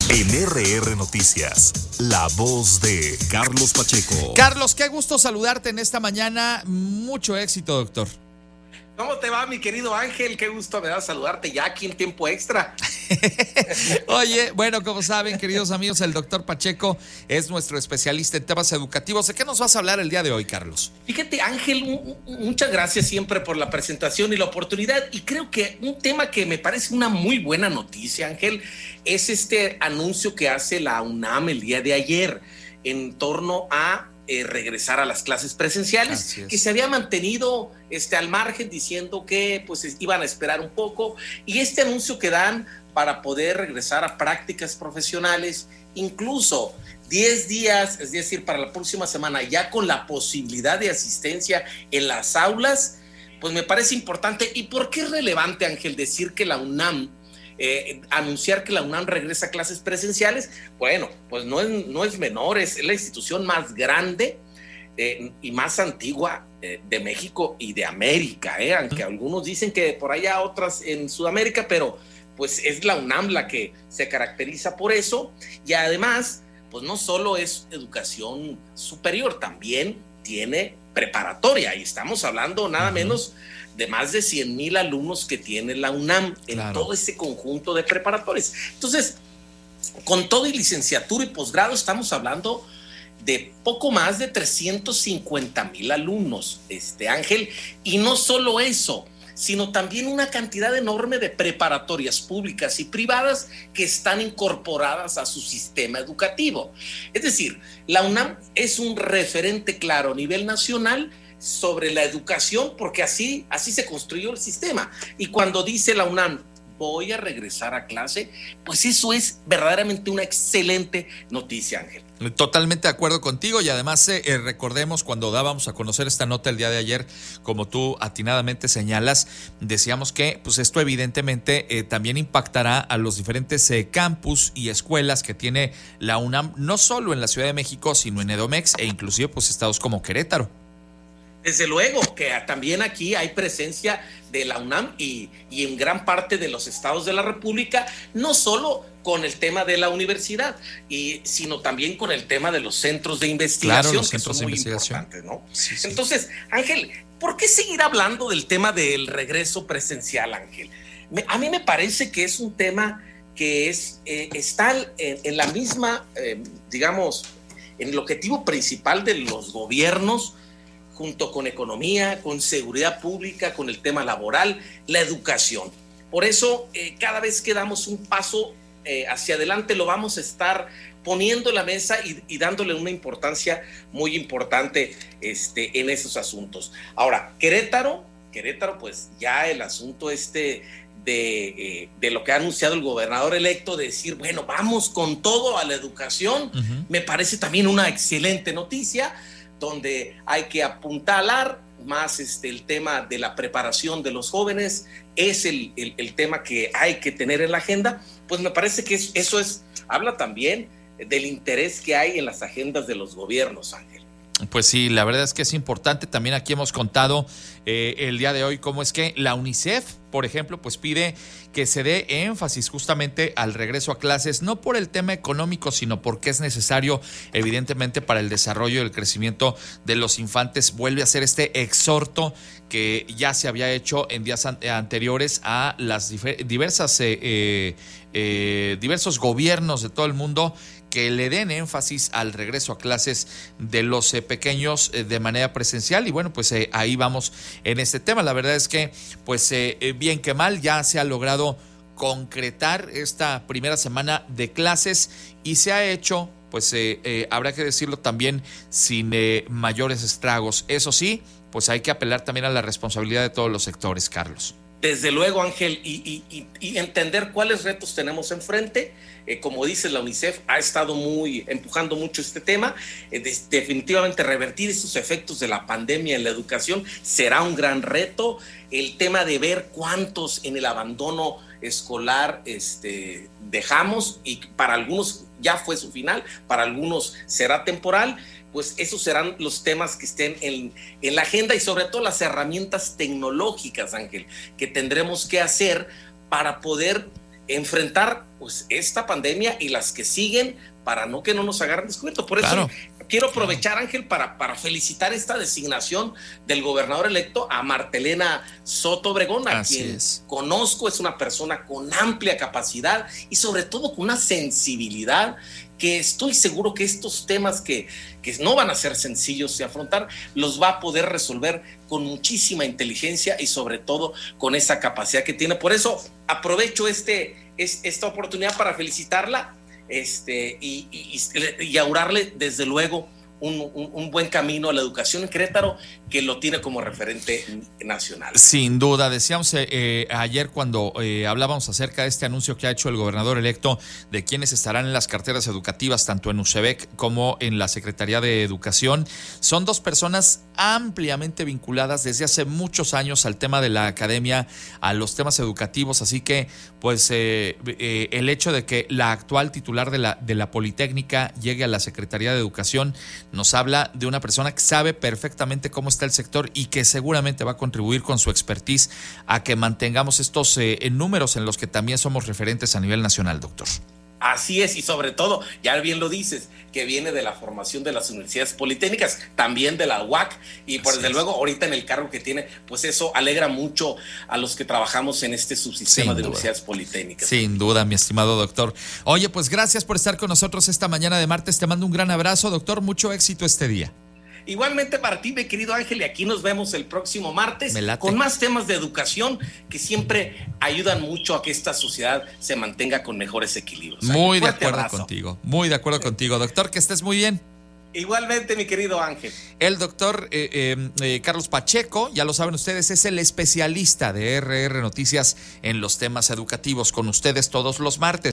En RR Noticias, la voz de Carlos Pacheco. Carlos, qué gusto saludarte en esta mañana. Mucho éxito, doctor. ¿Cómo te va, mi querido Ángel? Qué gusto me da saludarte ya aquí en tiempo extra. Oye, bueno, como saben, queridos amigos, el doctor Pacheco es nuestro especialista en temas educativos. ¿De qué nos vas a hablar el día de hoy, Carlos? Fíjate, Ángel, muchas gracias siempre por la presentación y la oportunidad. Y creo que un tema que me parece una muy buena noticia, Ángel, es este anuncio que hace la UNAM el día de ayer en torno a regresar a las clases presenciales, que se había mantenido al margen diciendo que pues iban a esperar un poco, y este anuncio que dan para poder regresar a prácticas profesionales, incluso 10 días, es decir, para la próxima semana, ya con la posibilidad de asistencia en las aulas, pues me parece importante. ¿Y por qué es relevante, Ángel, decir que la UNAM anunciar que la UNAM regresa a clases presenciales? Bueno, pues no es menor, es la institución más grande y más antigua de México y de América, aunque algunos dicen que por allá otras en Sudamérica, pero pues es la UNAM la que se caracteriza por eso. Y además, pues no solo es educación superior, también tiene preparatoria, y estamos hablando nada menos de más de 100,000 alumnos que tiene la UNAM en todo ese conjunto de preparatorias. Entonces, con todo y licenciatura y posgrado, estamos hablando de poco más de 350,000 alumnos, Ángel, y no solo eso, sino también una cantidad enorme de preparatorias públicas y privadas que están incorporadas a su sistema educativo. Es decir, la UNAM es un referente claro a nivel nacional sobre la educación, porque así se construyó el sistema. Y cuando dice la UNAM, voy a regresar a clase, pues eso es verdaderamente una excelente noticia, Ángel. Totalmente de acuerdo contigo, y además recordemos cuando dábamos a conocer esta nota el día de ayer, como tú atinadamente señalas, decíamos que pues esto evidentemente también impactará a los diferentes campus y escuelas que tiene la UNAM, no solo en la Ciudad de México, sino en Edomex e inclusive pues estados como Querétaro. Desde luego que también aquí hay presencia de la UNAM y en gran parte de los estados de la República, no solo con el tema de la universidad, sino también con el tema de los centros de investigación, claro, los que centros son muy de investigación importantes, ¿no? Sí. Entonces, Ángel, ¿por qué seguir hablando del tema del regreso presencial, Ángel? A mí me parece que es un tema que está en la misma, digamos, en el objetivo principal de los gobiernos, junto con economía, con seguridad pública, con el tema laboral, la educación. Por eso, cada vez que damos un paso hacia adelante, lo vamos a estar poniendo en la mesa y dándole una importancia muy importante en esos asuntos. Ahora, Querétaro, pues ya el asunto de lo que ha anunciado el gobernador electo, de decir, bueno, vamos con todo a la educación, me parece también una excelente noticia, donde hay que apuntalar más el tema de la preparación de los jóvenes, es el tema que hay que tener en la agenda. Pues me parece que eso habla también del interés que hay en las agendas de los gobiernos, Ángel. Pues sí, la verdad es que es importante. También aquí hemos contado el día de hoy cómo es que la UNICEF, por ejemplo, pues pide que se dé énfasis justamente al regreso a clases, no por el tema económico, sino porque es necesario, evidentemente, para el desarrollo y el crecimiento de los infantes. Vuelve a hacer este exhorto que ya se había hecho en días anteriores a las diversos gobiernos de todo el mundo, que le den énfasis al regreso a clases de los pequeños de manera presencial. Y bueno, pues ahí vamos en este tema. La verdad es que, pues bien que mal, ya se ha logrado concretar esta primera semana de clases y se ha hecho, pues habrá que decirlo también, sin mayores estragos. Eso sí, pues hay que apelar también a la responsabilidad de todos los sectores, Carlos. Desde luego, Ángel, y entender cuáles retos tenemos enfrente. Como dice la UNICEF, ha estado empujando mucho este tema. Definitivamente revertir esos efectos de la pandemia en la educación será un gran reto. El tema de ver cuántos en el abandono escolar dejamos, y para algunos ya fue su final, para algunos será temporal. Pues esos serán los temas que estén en la agenda, y sobre todo las herramientas tecnológicas, Ángel, que tendremos que hacer para poder enfrentar pues esta pandemia y las que siguen para que no nos agarren descubierto. Por eso quiero aprovechar, Ángel, para felicitar esta designación del gobernador electo a Martelena Soto Obregón, a quien conozco, es una persona con amplia capacidad y sobre todo con una sensibilidad que estoy seguro que estos temas que no van a ser sencillos de afrontar, los va a poder resolver con muchísima inteligencia y sobre todo con esa capacidad que tiene. Por eso aprovecho esta oportunidad para felicitarla y augurarle desde luego un buen camino a la educación en Querétaro, que lo tiene como referente nacional. Sin duda, decíamos ayer cuando hablábamos acerca de este anuncio que ha hecho el gobernador electo de quienes estarán en las carteras educativas, tanto en UCEBEC como en la Secretaría de Educación. Son dos personas ampliamente vinculadas desde hace muchos años al tema de la academia, a los temas educativos, así que pues el hecho de que la actual titular de la Politécnica llegue a la Secretaría de Educación nos habla de una persona que sabe perfectamente cómo está el sector y que seguramente va a contribuir con su expertise a que mantengamos estos números en los que también somos referentes a nivel nacional, doctor. Así es, y sobre todo, ya bien lo dices, que viene de la formación de las universidades politécnicas, también de la UAC, y por desde luego ahorita en el cargo que tiene, pues eso alegra mucho a los que trabajamos en este subsistema de universidades politécnicas. Sin duda, mi estimado doctor. Oye, pues gracias por estar con nosotros esta mañana de martes, te mando un gran abrazo, doctor, mucho éxito este día. Igualmente para ti, mi querido Ángel, y aquí nos vemos el próximo martes con más temas de educación que siempre ayudan mucho a que esta sociedad se mantenga con mejores equilibrios. Muy de acuerdo contigo, doctor, que estés muy bien. Igualmente, mi querido Ángel. El doctor Carlos Pacheco, ya lo saben ustedes, es el especialista de RR Noticias en los temas educativos, con ustedes todos los martes.